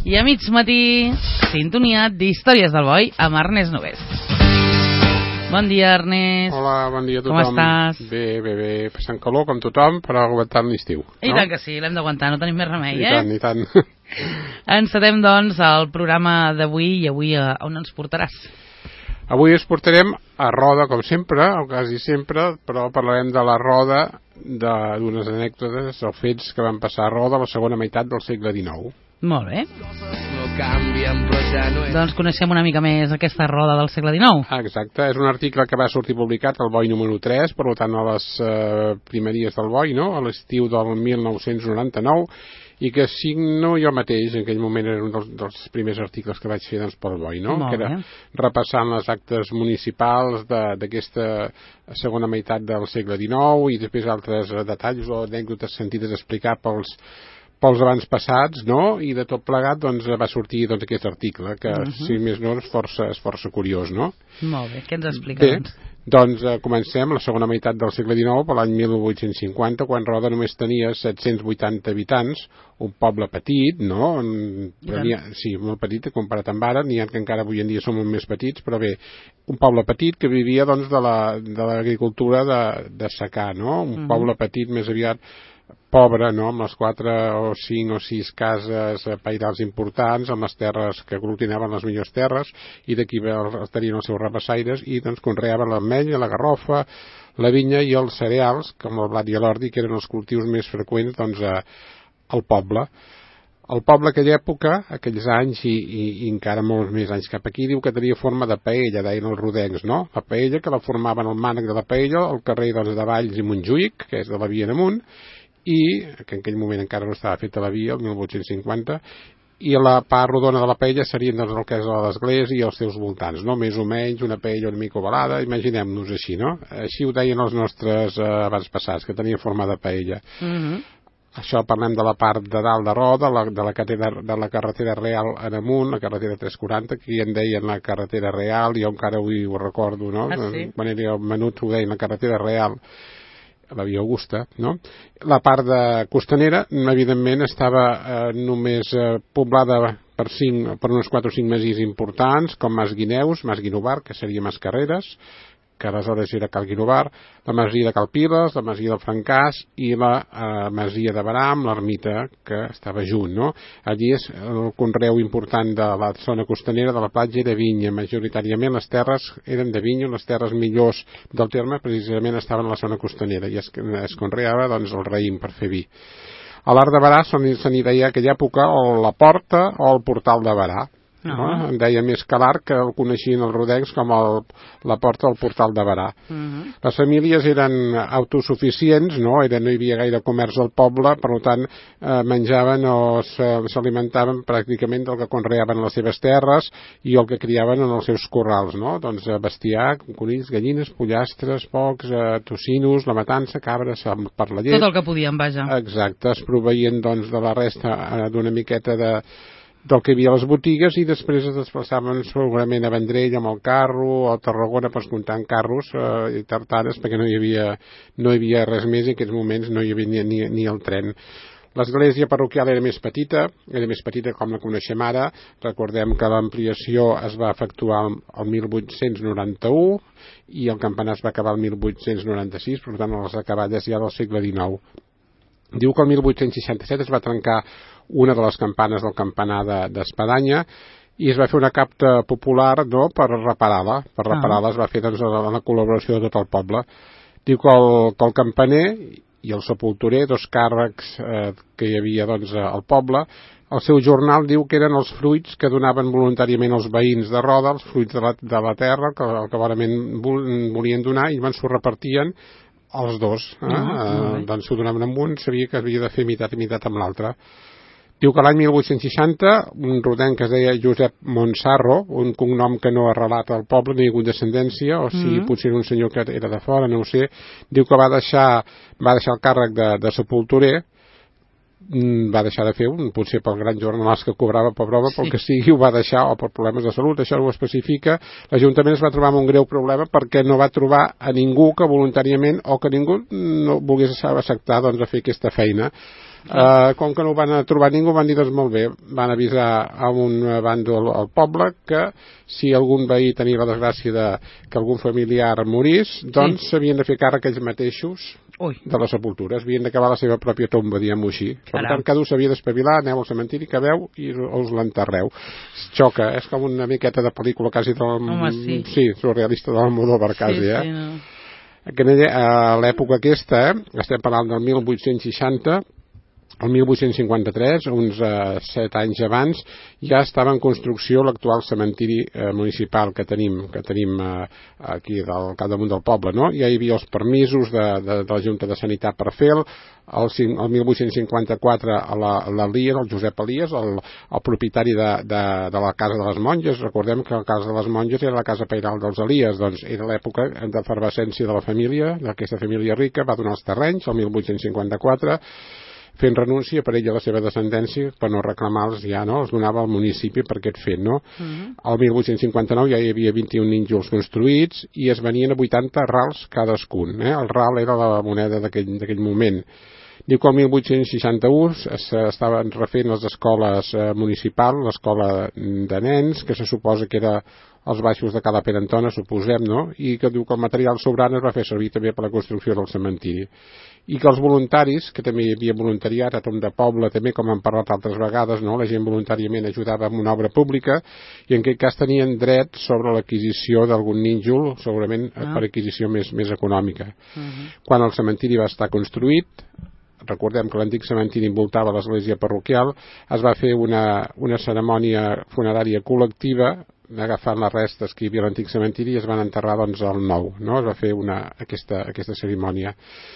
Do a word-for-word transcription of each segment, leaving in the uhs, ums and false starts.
I a mig matí, sintonia d'Històries del Boi amb Ernest Nogués. Bon dia, Ernest. Hola, bon dia a tothom. Com estàs? Bé, bé, bé. Passant calor, com tothom, però aguantant l'estiu. I tant que sí, l'hem d'aguantar, no tenim més remei, I eh? tant, i tant. Encetem, doncs, el programa d'avui i avui a on ens portaràs? Avui us portarem a Roda, com sempre, o quasi sempre, però parlarem de la Roda, d'unes anècdotes o fets que van passar a Roda a la segona meitat del segle dinou. Molt bé. Doncs coneixem una mica més aquesta Roda del segle dinou. Ah, exacte, és un article que va sortir publicat al Boi número tres, per tant a les eh, primeries del Boi, no? A l'estiu del mil nou-cents noranta-nou, i que signo jo mateix, en aquell moment era un dels, dels primers articles que vaig fer doncs, pel Boi, no? Molt que era bé. Repassant les actes municipals d'aquesta segona meitat del segle dinou i després altres detalls o anècdotes sentides explicar pels pels abans passats, no? I de tot plegat doncs, va sortir doncs, aquest article, que uh -huh. si més no és força, és força curiós, no? Molt bé, què ens explica? Bé, doncs eh, comencem la segona meitat del segle dinou, per l'any mil vuit-cents cinquanta, quan Roda només tenia set-cents vuitanta habitants, un poble petit, no? En, ha, sí, molt petit, comparat amb ara, n'hi ha que encara avui en dia són molt més petits, però bé, un poble petit que vivia doncs, de l'agricultura la, de, de secà, no? Un uh -huh. poble petit més aviat pobre, no? Amb les quatre o cinc o sis cases pairals importants, amb les terres que aglutinaven les millors terres, i d'aquí tenien els seus repassaires, i doncs conreaven l'ametlla, la garrofa, la vinya i els cereals, com el blat i l'ordi, que eren els cultius més freqüents doncs, a, al poble. El poble aquella època, aquells anys i, i, i encara molts més anys cap aquí, diu que tenia forma de paella, deien els rodencs, no? La paella, que la formaven el mànec de la paella, el carrer doncs, de Valls i Montjuïc, que és de la via damunt, i que en aquell moment encara no estava feta la via, el mil vuit-cents cinquanta, i la part rodona de la paella serien doncs, el que és l'església i els seus voltants, no? Més o menys una paella una mica ovalada, imaginem-nos així, no? Així ho deien els nostres eh, abans passats, que tenia forma de paella. Uh -huh. Això parlem de la part de dalt de Roda, la, de, la carretera, de la carretera real en amunt, la carretera tres quaranta, que en deien la carretera real, jo encara avui ho recordo, no? Ah, sí? Quan era el menut ho deien la carretera real, la via Augusta, no? La part de costanera, evidentment, estava eh, només eh, poblada per, cinc, per uns quatre o cinc masies importants, com Mas Guineus, Mas Guinovar, que seria Mas Carreres, que aleshores era Cal Guinovar, la masia de Cal Piles, la masia del Francàs i la eh, masia de Barà amb l'ermita que estava junt, no? Allí és el conreu important de la zona costanera de la platja de vinya. Majoritàriament les terres eren de vinya, les terres millors del terme precisament estaven a la zona costanera i es, es conreava doncs, el raïm per fer vi. A l'Arc de Barà se n'hi deia a aquella època o la porta o el portal de Barà. No? En deia més que l'Arc, que el coneixien els rodencs com el, la porta del portal de Barà. Uh -huh. Les famílies eren autosuficients, no? Era, no hi havia gaire comerç al poble, per tant eh, menjaven o s'alimentaven pràcticament del que conreaven a les seves terres i el que criaven en els seus corrals, no? Doncs bestiar, conills, gallines, pollastres, pocs, eh, tocinos, la matança, cabres per la llet. Tot el que podien, vaja. Exacte, es proveïen doncs, de la resta eh, d'una miqueta de del que hi havia a les botigues i després es desplaçaven segurament a Vendrell amb el carro o a Tarragona per comptar en carros eh, i tartares perquè no hi havia no hi havia res més i en aquests moments no hi havia ni, ni, ni el tren. L'església parroquial era més petita, era més petita com la coneixem ara. Recordem que l'ampliació es va efectuar el mil vuit-cents noranta-u i el campanar es va acabar el mil vuit-cents noranta-sis, per tant a les acaballes ja del segle dinou. Diu que el mil vuit-cents seixanta-set es va trencar una de les campanes del campanar d'Espadanya i es va fer una capta popular, no?, per reparar-la. Per reparar-la es va fer doncs, la, la col·laboració de tot el poble. Diu que el, que el campaner i el sepulturer, dos càrrecs eh, que hi havia doncs, al poble, el seu jornal diu que eren els fruits que donaven voluntàriament els veïns de Roda, els fruits de la, de la terra, que, que realment volien donar, i van s'ho repartien els dos. Eh? Uh -huh. eh, doncs s'ho donaven amb un, sabia que havia de fer meitat i meitat amb l'altre. Diu que l'any mil vuit-cents seixanta, un rodenc que es deia Josep Montsarro, un cognom que no ha arrelat al poble, no hi ha hagut descendència, o si mm -hmm. potser era un senyor que era de fora, no ho sé, diu que va deixar, va deixar el càrrec de, de sepulturer, va deixar de fer un, potser pel gran jornalàs que cobrava per broma, pel que sigui, ho va deixar, o per problemes de salut, això ho especifica. L'Ajuntament es va trobar amb un greu problema perquè no va trobar a ningú que voluntàriament o que ningú no volgués acceptar doncs, a fer aquesta feina. Uh, com que no ho van trobar ningú, van dir, doncs molt bé, van avisar a un bàndol al poble que si algun veí tenia la desgràcia de que algun familiar morís, doncs s'havien sí. de fer càrrec ells mateixos Ui. de la sepultura, havien d'acabar la seva pròpia tomba, diguem-ho així. Per Caram. tant, cada un s'havia d'espavilar, aneu al cementiri que veu i us l'enterreu. Xoca, és com una miqueta de pel·lícula quasi del... Home, sí. sí, surrealista del Almodóvar, quasi, sí, eh? Sí, no. A l'època aquesta, eh, estem parlant del mil vuit-cents seixanta, el mil vuit-cents cinquanta-tres, uns eh, set anys abans, ja estava en construcció l'actual cementiri eh, municipal que tenim, que tenim eh, aquí al capdamunt del poble, no? Ja hi havia els permisos de, de, de la Junta de Sanitat per fer-lo. El, el mil vuit-cents cinquanta-quatre l'Elias, el Josep Elias, el, el propietari de, de, de la Casa de les Monges, recordem que la Casa de les Monges era la casa pairal dels Elias, doncs era l'època d'efervescència de la família, d'aquesta família rica, va donar els terrenys, el mil vuit-cents cinquanta-quatre, fent renúncia per ell a la seva descendència per no reclamar-los ja, no? Els donava al municipi per aquest fet, no? Uh-huh. El mil vuit-cents cinquanta-nou ja hi havia vint-i-un nínxols construïts i es venien a vuitanta rals cadascun, eh? El ral era la moneda d'aquell moment. Diu que el mil vuit-cents seixanta-u s'estaven refent les escoles eh, municipals, l'escola de nens, que se suposa que era als baixos de Cala Perantona, suposem, no? I que diu que el material sobrant es va fer servir també per la construcció del cementiri. I que els voluntaris, que també hi havia voluntariat a tom de poble, també com hem parlat altres vegades, no? La gent voluntàriament ajudava en una obra pública i en aquest cas tenien dret sobre l'adquisició d'algun nínxol, segurament ah. per adquisició més, més econòmica. Uh-huh. Quan el cementiri va estar construït, recordem que l'antic cementiri envoltava l'església parroquial, es va fer una, una cerimònia funerària col·lectiva agafant les restes que hi havia a l'antic cementiri i es van enterrar doncs al nou, no? Es va fer una, aquesta, aquesta cerimònia.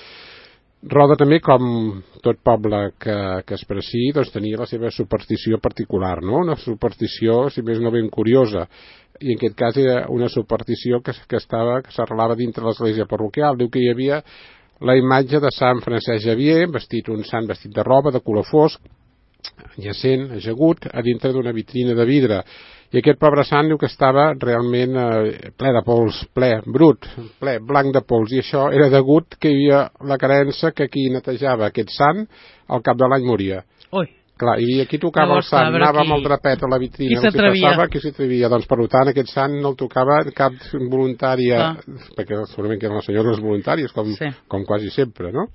Roda també, com tot poble que, que es preci, doncs tenia la seva superstició particular, no? Una superstició, si més no ben curiosa, i en aquest cas era una superstició que, que estava, que s'arrelava dintre l'església parroquial. Diu que hi havia la imatge de Sant Francesc Xavier, vestit un sant vestit de roba, de color fosc, jacent, ajagut, a dintre d'una vitrina de vidre. I aquest pobre sant diu que estava realment eh, ple de pols, ple, brut, ple, blanc de pols, i això era degut que hi havia la creença que qui netejava aquest sant al cap de l'any moria. Ui. Clar, i aquí tocava el sant, anava amb el drapet a la vitrina, qui s'atrevia? Qui s'atrevia? Doncs per tant aquest sant no el tocava cap voluntària, ah. perquè segurament que eren les senyores voluntàries, com, sí. com quasi sempre, no?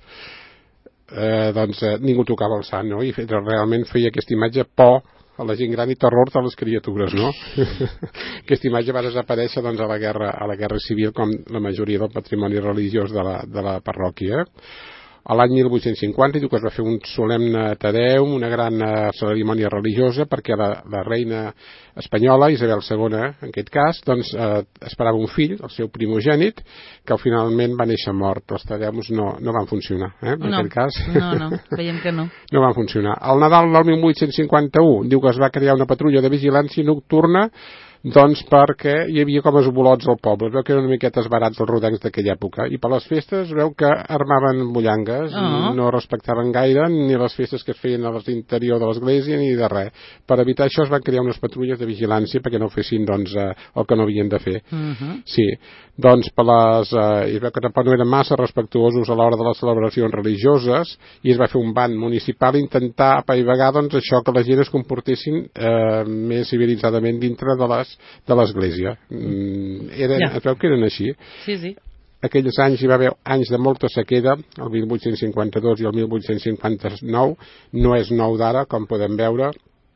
Eh, doncs eh, ningú tocava el sant, no? I realment feia aquesta imatge por a la gent gran i terror de les criatures, no? Aquesta imatge va desaparèixer doncs, a la guerra, a la guerra civil, com la majoria del patrimoni religiós de la, de la parròquia. A l'any mil vuit-cents cinquanta diu que es va fer un solemne Tedeum, una gran uh, cerimònia religiosa, perquè la, la reina espanyola, Isabel segona, en aquest cas, doncs uh, esperava un fill, el seu primogènit, que finalment va néixer mort. Els Tedeums no, no van funcionar, eh, en no, aquest cas. No, no, veiem que no. No van funcionar. Al Nadal del mil vuit-cents cinquanta-u diu que es va crear una patrulla de vigilància nocturna, doncs perquè hi havia com esbolots al poble, es veu que eren una miqueta esbarats els rodencs d'aquella època, i per les festes veu que armaven bullangues, oh. no respectaven gaire ni les festes que es feien a l'interior de l'església ni de res. Per evitar això es van crear unes patrulles de vigilància perquè no fessin doncs, eh, el que no havien de fer. Uh -huh. Sí, doncs per les, eh, es veu que tampoc no eren massa respectuosos a l'hora de les celebracions religioses i es va fer un ban municipal intentar apaivagar doncs, això que la gent es comportessin eh, més civilitzadament dintre de les de l'església. Eren, ja. Es veu que eren així. Sí, sí. Aquells anys hi va haver anys de molta sequera, el mil vuit-cents cinquanta-dos i el mil vuit-cents cinquanta-nou, no és nou d'ara, com podem veure,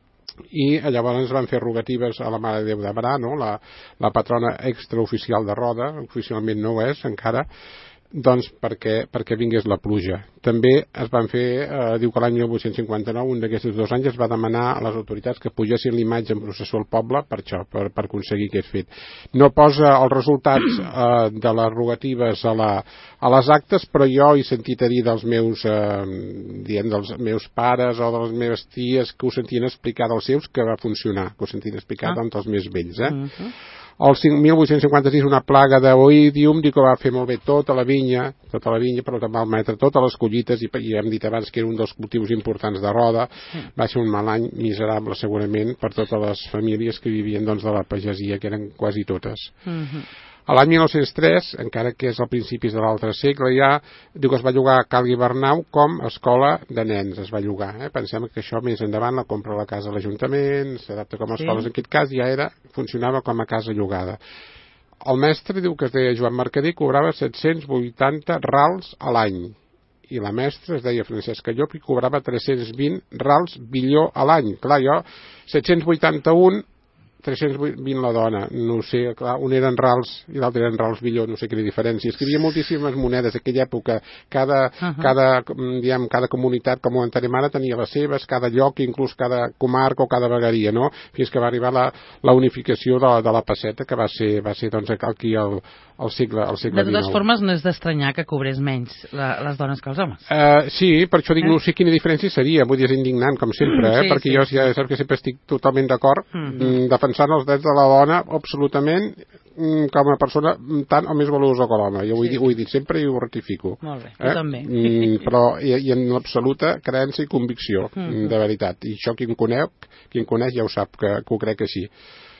i llavors van fer rogatives a la Mare de Déu de Barà, no? la, la patrona extraoficial de Roda, oficialment no ho és encara, doncs perquè, perquè vingués la pluja. També es van fer, eh, diu que l'any mil vuit-cents cinquanta-nou, un d'aquests dos anys, es va demanar a les autoritats que pugessin l'imatge en processó al poble per això, per, per aconseguir aquest fet. No posa els resultats eh, de les rogatives a, la, a les actes, però jo he sentit a dir dels meus, eh, dient dels meus pares o de les meves ties que ho sentien explicar dels seus que va funcionar, que ho sentien explicar ah. doncs, dels més vells, eh? Uh-huh. El mil vuit-cents cinquanta-sis una plaga d'oïdium, diu que va fer molt bé tota la vinya, tota la vinya, però també va malmetre totes les collites, i, i hem dit abans que era un dels cultius importants de Roda. Va ser un mal any miserable segurament per totes les famílies que vivien doncs, de la pagesia, que eren quasi totes. Mm-hmm. A l'any mil nou-cents tres, encara que és al principis de l'altre segle, ja diu que es va llogar a Cal Guibernau com a escola de nens, es va llogar. Eh? Pensem que això més endavant la compra la casa a l'Ajuntament, s'adapta com a escoles, sí. En aquest cas ja era, funcionava com a casa llogada. El mestre diu que es deia Joan Mercader, cobrava set-cents vuitanta rals a l'any, i la mestra es deia Francesca Llop i cobrava tres-cents vint rals Villó a l'any. Clar, jo, set-cents vuitanta-un, tres-cents vint la dona, no sé, clar, un eren rals i l'altre eren rals Villó, no sé quina diferència. És que hi havia moltíssimes monedes d'aquella època, cada, uh-huh. cada, diguem, cada comunitat, com ho entenem ara, tenia les seves, cada lloc, inclús cada comarca o cada vegueria, no? Fins que va arribar la, la unificació de, de la pesseta, que va ser, va ser doncs, aquí al, al segle, al segle dinou. De totes dinou. formes, no és d'estranyar que cobrés menys la, les dones que els homes. Uh, sí, per això dic, eh? No sé quina diferència seria, vull dir, és indignant, com sempre, eh? Sí, perquè sí, jo ja saps que sempre estic totalment d'acord, mm-hmm. defensant els drets de la dona absolutament com a persona tant o més valuosa que l'home. Jo ho, sí, he, ho he dit sempre i ho ratifico. Molt bé, eh? jo també. Mm, però i, i en l'absoluta creença i convicció, mm-hmm. de veritat. I això qui em conec, qui em coneix ja ho sap, que, que ho crec que sí.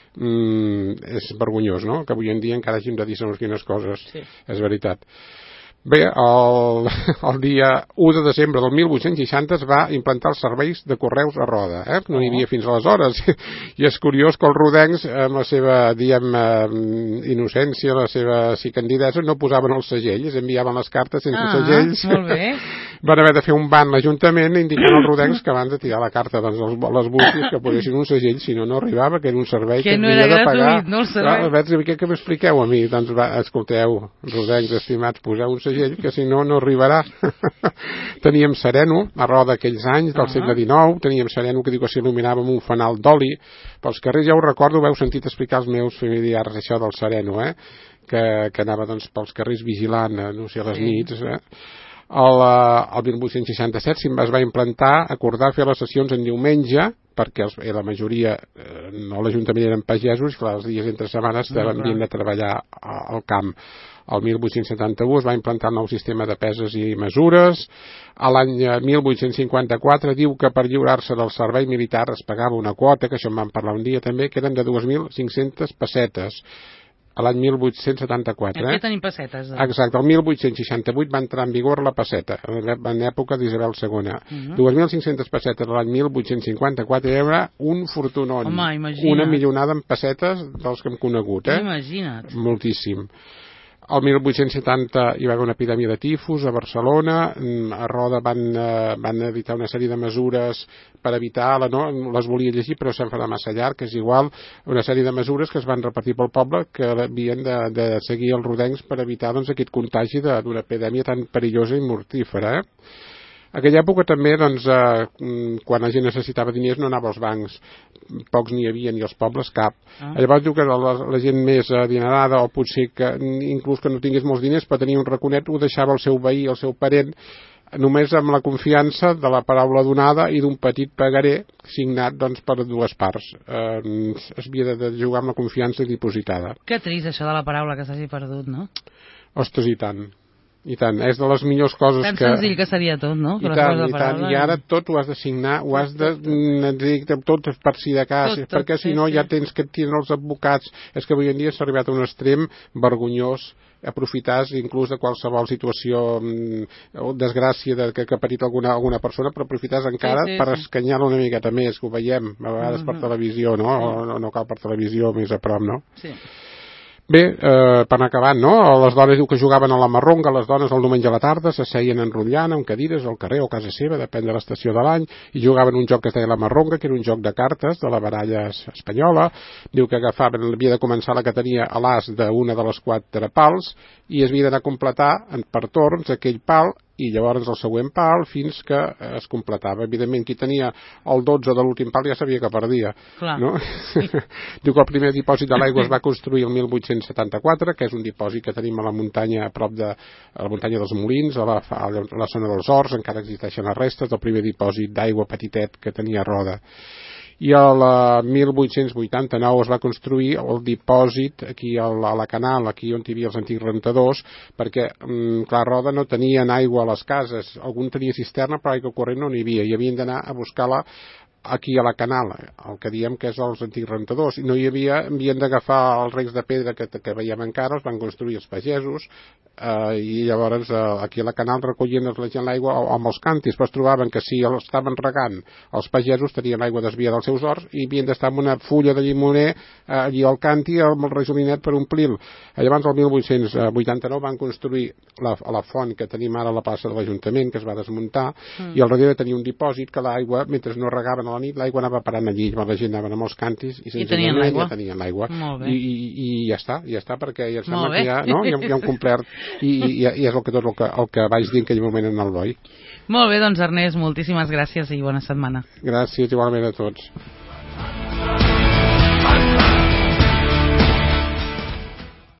Mm, és vergonyós, no?, que avui en dia encara hàgim de dir segons quines coses. Sí. És veritat. Bé, el, el dia u de desembre del mil vuit-cents seixanta es va implantar els serveis de correus a Roda, eh? No n'hi havia fins aleshores. I és curiós que els rodencs, amb la seva, diem, innocència, la seva sí, candidesa, no posaven els segells, enviaven les cartes sense ah, segells. Molt bé. Van haver de fer un ban l'Ajuntament indicant als rodencs que van de tirar la carta, doncs, les, les bústies que posessin un segell, si no, no arribava, que era un servei que, que no havia de pagar. No el servei. Clar, què, què m'expliqueu a mi? Doncs, va, escolteu, rodencs estimats, poseu un segell, que si no, no arribarà. Teníem sereno, a Roda aquells anys, del uh-huh. segle dinou, teníem sereno que diu que s'il·luminava amb un fanal d'oli. Pels carrers, ja ho recordo, ho heu sentit explicar als meus familiars, això del sereno, eh? que, que anava doncs, pels carrers vigilant, no sé, a les sí. nits, eh? El, el mil vuit-cents seixanta-set es va implantar, acordar fer les sessions en diumenge, perquè els, la majoria, eh, no l'Ajuntament eren pagesos, clar, els dies entre setmanes no, havien de treballar al camp. El mil vuit-cents setanta-u es va implantar el nou sistema de peses i mesures. A l'any mil vuit-cents cinquanta-quatre diu que per lliurar-se del servei militar es pagava una quota, que això en vam parlar un dia també, que eren de dos mil cinc-centes pessetes. A l'any mil vuit-cents setanta-quatre. Aquí eh? tenim pessetes. Doncs. Exacte, el mil vuit-cents seixanta-vuit va entrar en vigor la pesseta, en època d'Isabel segona. Uh-huh. dos mil cinc-centes pessetes a l'any mil vuit-cents cinquanta-quatre era un fortunón. Home, imagina't. Una milionada en pessetes dels que hem conegut. Eh? Imagina't. Moltíssim. El mil vuit-cents setanta hi va haver una epidèmia de tifus a Barcelona, a Roda van, eh, van evitar una sèrie de mesures per evitar, la, no, les volia llegir però se'n farà massa llarg, que és igual, una sèrie de mesures que es van repetir pel poble que havien de, de seguir els rodencs per evitar doncs, aquest contagi d'una epidèmia tan perillosa i mortífera. Eh? Aquella època també, doncs, eh, quan la gent necessitava diners no anava als bancs, pocs n'hi havia ni als pobles cap. Ah. Llavors diu que la, la gent més adinerada o potser que inclús que no tingués molts diners per tenir un raconet ho deixava al seu veí, al seu parent, només amb la confiança de la paraula donada i d'un petit pagaré signat doncs, per dues parts. Eh, es havia de jugar amb la confiança dipositada. Que trist això de la paraula que s'hagi perdut, no? Ostres, i tant. I tant, és de les millors coses tan que... Tan senzill que seria tot, no? I tant, i tant, i ara tot ho has de signar, ho has de dir tot per si de cas, tot, tot, perquè si no sí, ja tens que tenir els advocats. És que avui en dia s'ha arribat a un extrem vergonyós, aprofitar inclús de qualsevol situació o desgràcia de, que, que ha patit alguna, alguna persona, però aprofitar encara sí, sí, per sí. escanyar-la una miqueta més, que ho veiem a vegades uh-huh. per televisió, no? O, no? No cal per televisió, més a prop, no? Sí. Bé, eh, per anar acabant, no? Les dones diu que jugaven a la marronga, les dones el diumenge a la tarda s'asseien enrotllant amb cadires al carrer o a casa seva, depèn de l'estació de l'any, i jugaven un joc que es deia la marronga, que era un joc de cartes de la baralla espanyola. Diu que agafaven, havia de començar la que tenia a l'as d'una de les quatre pals i es havia d'anar a completar per torns aquell pal i llavors el següent pal fins que es completava. Evidentment, qui tenia el dotze de l'últim pal ja sabia que perdia. No? Diu que el primer dipòsit de l'aigua es va construir el mil vuit-cents setanta-quatre, que és un dipòsit que tenim a la muntanya, a prop de a la muntanya dels Molins, a la, a la zona dels Horts, encara existeixen les restes del primer dipòsit d'aigua petitet que tenia Roda. i el mil vuit-cents vuitanta-nou es va construir el dipòsit aquí a la, a la Canal, aquí on hi havia els antics rentadors, perquè, mm, clar, Roda no tenien aigua a les cases, algun tenia cisterna però aigua corrent no n'hi havia, i havien d'anar a buscar-la aquí a la Canal, el que diem que és els antics rentadors, i no hi havia, havien d'agafar els recs de pedra que, que veiem encara, els van construir els pagesos, eh, i llavors eh, aquí a la Canal recollien la gent l'aigua amb els càntirs, però es trobaven que si estaven regant els pagesos tenien aigua desviada dels seus horts i havien d'estar amb una fulla de llimoner eh, allí al càntir amb el rajolinet per omplir-lo. Llavors el mil vuit-cents vuitanta-nou van construir la, la font que tenim ara a la plaça de l'Ajuntament, que es va desmuntar, mm. i al darrere tenia un dipòsit que l'aigua, mentre no regaven a la nit, l'aigua anava parant allí, la gent anaven amb els càntirs i, I tenien l'aigua. Ja tenien l'aigua. I, i, i ja està, ja està, perquè ja sembla que ja, no? ja, ja hem complert i, i, i és el que tot el que, el que vaig dir en aquell moment en el boi. Molt bé, doncs Ernest, moltíssimes gràcies i bona setmana. Gràcies igualment a tots.